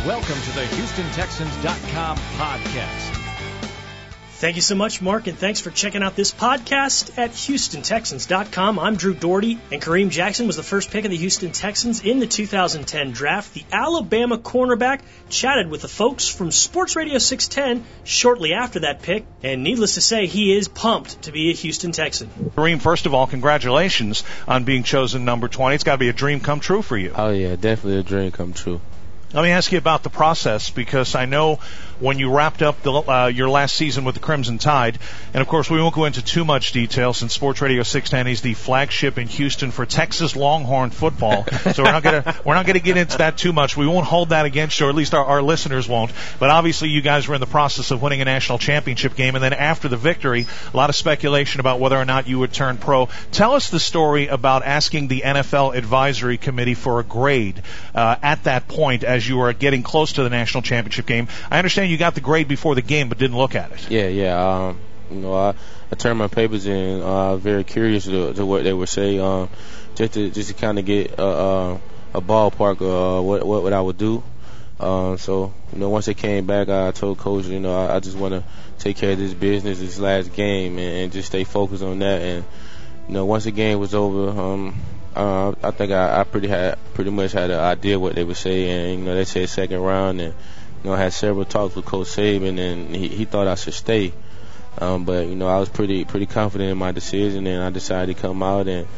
Welcome to the HoustonTexans.com podcast. Thank you so much, Mark, and thanks for checking out this podcast at HoustonTexans.com. I'm Drew Doherty, and Kareem Jackson was the first pick of the Houston Texans in the 2010 draft. The Alabama cornerback chatted with the folks from Sports Radio 610 shortly after that pick, and needless to say, he is pumped to be a Houston Texan. Kareem, first of all, congratulations on being chosen number 20. It's got to be a dream come true for you. Oh, yeah, definitely a dream come true. Let me ask you about the process, because I know when you wrapped up your last season with the Crimson Tide, and of course we won't go into too much detail since Sports Radio 610 is the flagship in Houston for Texas Longhorn football, so we're not gonna get into that too much. We won't hold that against you, or at least our listeners won't. But obviously you guys were in the process of winning a national championship game, and then after the victory, a lot of speculation about whether or not you would turn pro. Tell us the story about asking the NFL Advisory Committee for a grade at that point as you were getting close to the national championship game. I understand you got the grade before the game but didn't look at it. Yeah. I turned my papers in. Very curious to what they would say, just to kind of get a ballpark of what I would do. So once they came back, I told Coach, I just want to take care of this business, this last game, and just stay focused on that. And once the game was over, I think I pretty much had an idea what they would say, and they said second round, and I had several talks with Coach Saban, and he thought I should stay, but I was pretty confident in my decision, and I decided to come out. And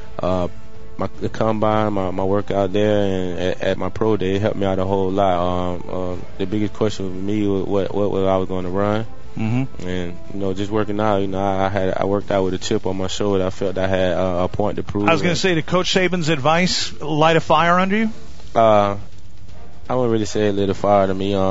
the combine, my workout there, and at my pro day, it helped me out a whole lot. The biggest question for me was what I was going to run. Mm-hmm. And just working out, I worked out with a chip on my shoulder. I felt I had a point to prove. I was going to say, did Coach Saban's advice light a fire under you? I wouldn't really say it lit a fire to me.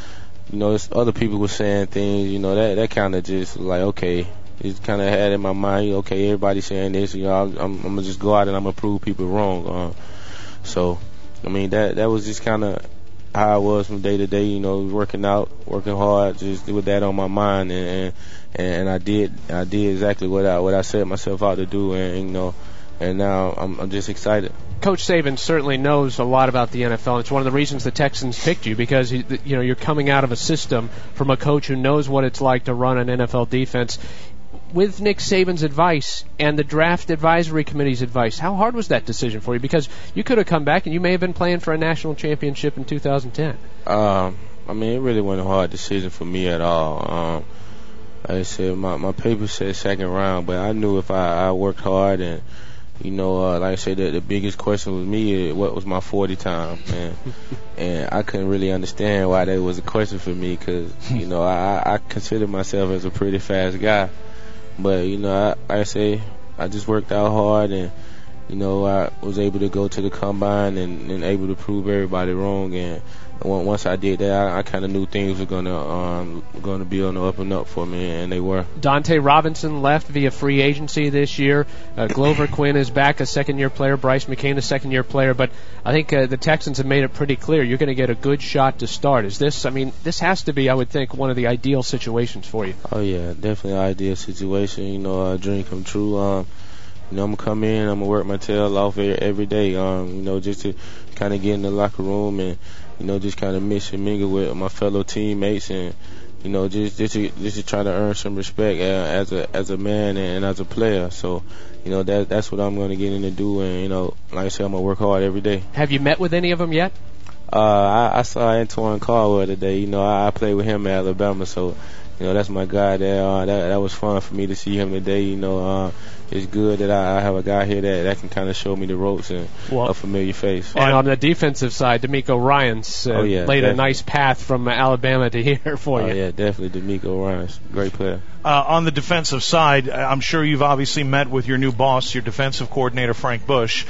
Other people were saying things, that kind of just like, okay, it kind of had in my mind, okay, everybody's saying this, I'm gonna just go out and I'm gonna prove people wrong. So that was just kind of how I was from day to day, working out, working hard, just with that on my mind, and I did exactly what I set myself out to do, and now I'm just excited. Coach Saban certainly knows a lot about the NFL, and it's one of the reasons the Texans picked you, because you're coming out of a system from a coach who knows what it's like to run an NFL defense. With Nick Saban's advice and the Draft Advisory Committee's advice, how hard was that decision for you? Because you could have come back and you may have been playing for a national championship in 2010. It really wasn't a hard decision for me at all. Like I said, my paper said second round, but I knew if I worked hard and like I said, the biggest question with me, what was my 40 time, and I couldn't really understand why that was a question for me, because I consider myself as a pretty fast guy, but like I say, I just worked out hard, and I was able to go to the combine and able to prove everybody wrong, and once I did that, I kind of knew things were gonna be on the up and up for me, and they were. Dante Robinson left via free agency this year. Glover Quinn is back, a second-year player. Bryce McCain, a second-year player. But I think the Texans have made it pretty clear you're going to get a good shot to start. This has to be, I would think, one of the ideal situations for you. Oh yeah, definitely an ideal situation. A dream come true. I'm gonna come in, I'm gonna work my tail off every day. Just to kind of get in the locker room and just kind of mix and mingle with my fellow teammates, and just to try to earn some respect as a man and as a player. So that's what I'm going to get in and do, and like I said, I'm gonna work hard every day. Have you met with any of them yet? I saw Antoine Caldwell today. I played with him at Alabama, so that's my guy there. That was fun for me to see him today. It's good that I have a guy here that can kind of show me the ropes and a familiar face. And on the defensive side, D'Amico Ryans laid definitely a nice path from Alabama to here for you. Oh, yeah, definitely D'Amico Ryans. Great player. On the defensive side, I'm sure you've obviously met with your new boss, your defensive coordinator, Frank Bush.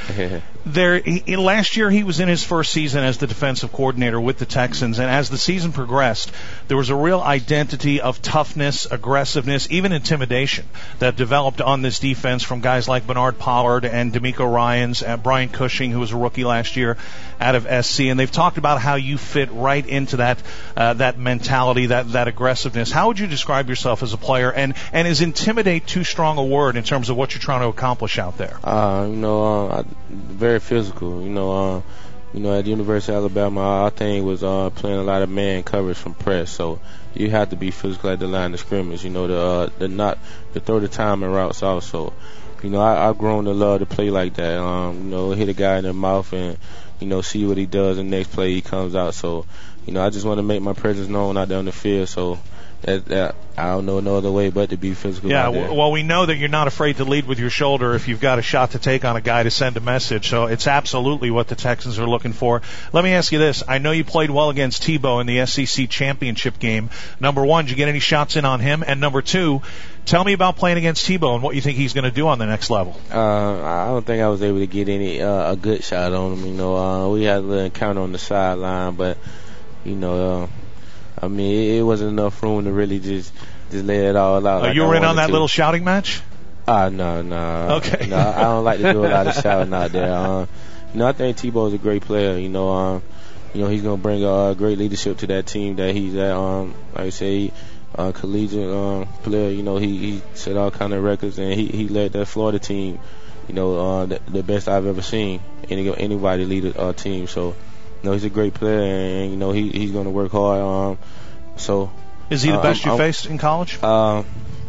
Last year, he was in his first season as the defensive coordinator with the Texans, and as the season progressed, there was a real identity of toughness, aggressiveness, even intimidation that developed on this defense from guys like Bernard Pollard and D'Amico Ryans, Brian Cushing, who was a rookie last year out of SC, and they've talked about how you fit right into that mentality, that aggressiveness. How would you describe yourself as a player, and is intimidate too strong a word in terms of what you're trying to accomplish out there? Very physical. at the University of Alabama, our thing was playing a lot of man coverage from press. So you have to be physical at the line of scrimmage. To throw the timing routes also. I've grown to love to play like that. Hit a guy in the mouth and see what he does, and next play he comes out. So I just want to make my presence known out there on the field. So that I don't know no other way but to be physical. Yeah, out there. Well, we know that you're not afraid to lead with your shoulder if you've got a shot to take on a guy to send a message. So it's absolutely what the Texans are looking for. Let me ask you this. I know you played well against Tebow in the SEC championship game. Number one, did you get any shots in on him? And number two, tell me about playing against Tebow and what you think he's going to do on the next level. I don't think I was able to get any a good shot on him. We had a little encounter on the sideline, but it wasn't enough room to really just lay it all out. You were in on that little shouting match? No. Okay. No, I don't like to do a lot of shouting out there. I think Tebow is a great player. He's going to bring a great leadership to that team that he's at. Like I say, collegiate player. He set all kind of records, and he led that Florida team. The best I've ever seen anybody lead a team. So. He's a great player, and he's going to work hard. Is he the best you faced in college? Yeah,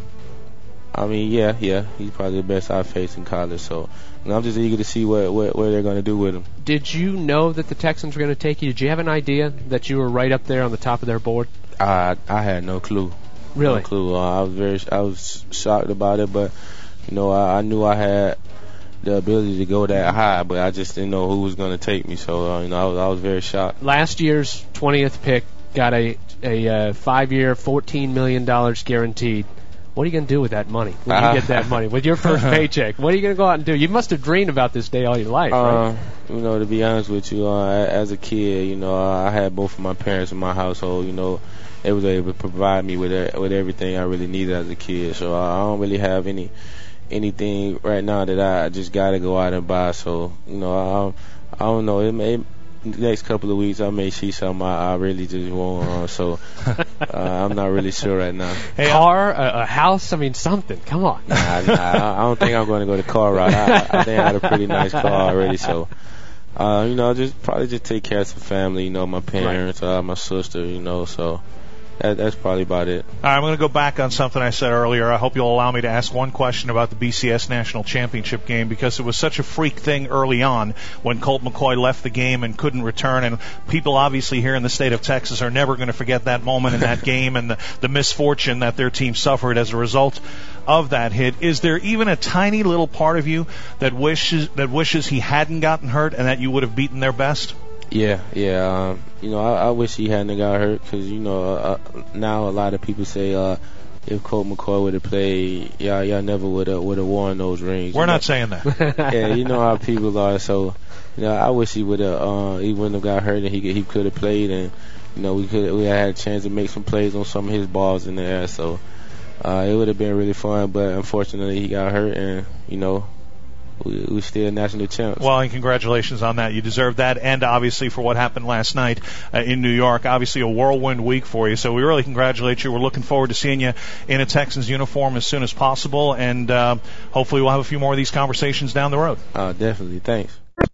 he's probably the best I've faced in college. So I'm just eager to see what they're going to do with him. Did you know that the Texans were going to take you? Did you have an idea that you were right up there on the top of their board? I had no clue. Really? No clue. I was shocked about it, but I knew I had the ability to go that high, but I just didn't know who was going to take me. So I was very shocked. Last year's 20th pick got a 5-year, $14 million guaranteed. What are you going to do with that money when you get that money? With your first paycheck, what are you going to go out and do? You must have dreamed about this day all your life, right? To be honest with you, as a kid, I had both of my parents in my household. They was able to provide me with everything I really needed as a kid. So I don't really have anything right now that I just got to go out and buy. So, I don't know. The next couple of weeks I may see something I really just want. So I'm not really sure right now. Car, a house, something. Come on. I don't think I'm going to go the car route. I think I had a pretty nice car already. So, just take care of some family. My parents, my sister. So. That's probably about it. All right, I'm going to go back on something I said earlier. I hope you'll allow me to ask one question about the BCS National Championship game, because it was such a freak thing early on when Colt McCoy left the game and couldn't return. And people obviously here in the state of Texas are never going to forget that moment in that game and the misfortune that their team suffered as a result of that hit. Is there even a tiny little part of you that wishes he hadn't gotten hurt and that you would have beaten their best? Yeah. I wish he hadn't got hurt, because now a lot of people say if Colt McCoy would have played, y'all never would have won those rings. We're not saying that. Yeah, you know how people are. So I wish he wouldn't have got hurt, and he could have played, and we had a chance to make some plays on some of his balls in the air. So it would have been really fun, but unfortunately he got hurt, and we still national champs. Well, and congratulations on that. You deserve that, and obviously for what happened last night in New York. Obviously a whirlwind week for you, so we really congratulate you. We're looking forward to seeing you in a Texans uniform as soon as possible, and hopefully we'll have a few more of these conversations down the road. Definitely. Thanks.